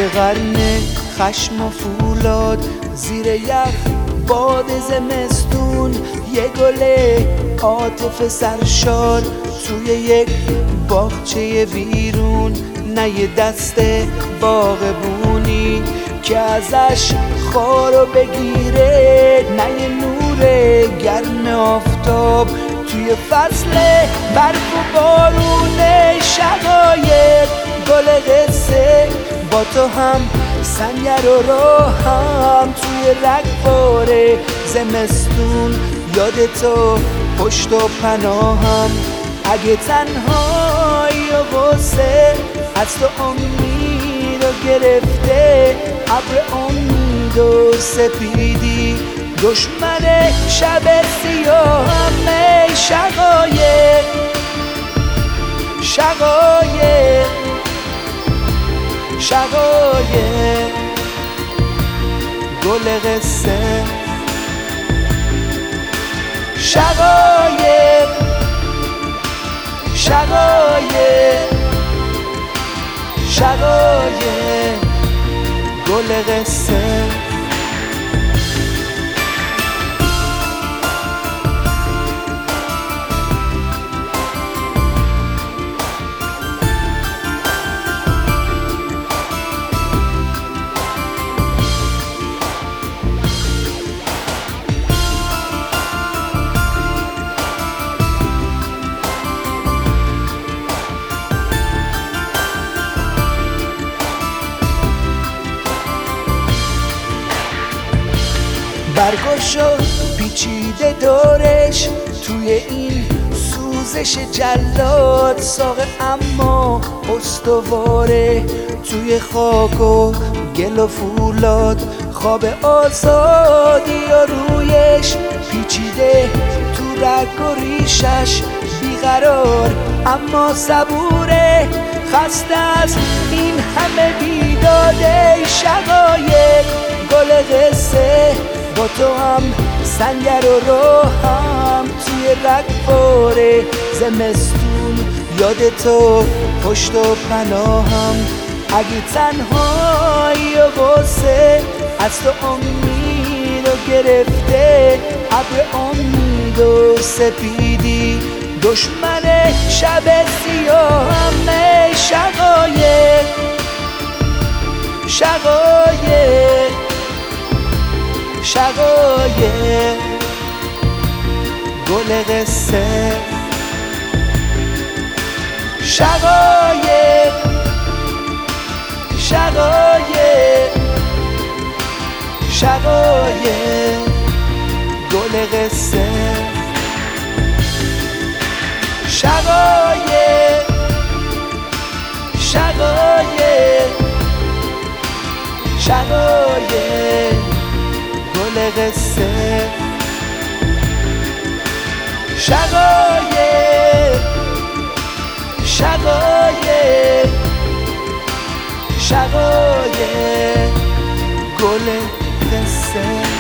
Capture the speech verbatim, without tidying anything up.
قرن خشم و فولاد، زیر یخ باد زمستون، یه گل عاطفه سرشار توی یک باغچه ویرون. نه یه دسته باغبونی که ازش خارو بگیره، نه یه نور گرم آفتاب توی فصل برف و بارون. شقایق گل قصه با تو هم سنگر و راهم توی رگبار زمستون، یاد تو پشت و پناهم. اگه تنهایی و غصه از تو امید و گرفته، ابر امید و سپیدی دشمن شب سیاهم. ای شقایق شقایق شقایق گل قصه. شقایق شقایق شقایق گل قصه. برگشو پیچیده دورش توی این سوزش جلاد، ساقه اما استواره توی خاک و گل و فولاد. خواب آزادی و رویش پیچیده تو رگ و ریشش، بیقرار اما صبوره، خسته از این همه بیداده. شقایق گل قصه با تو هم سنگر و راهم توی رگبار زمستون، یاد تو پشت و پناهم. اگه تنهایی و غصه از تو امید و گرفته، ابر امید و سپیدی دشمن شب سیاهم. ای شقایق شقایق شقایق گل قصه. شقایق شقایق شقایق گل قصه. شقایق شقایق شقایق گل قصه. شقایق شقایق شقایق گل قصه.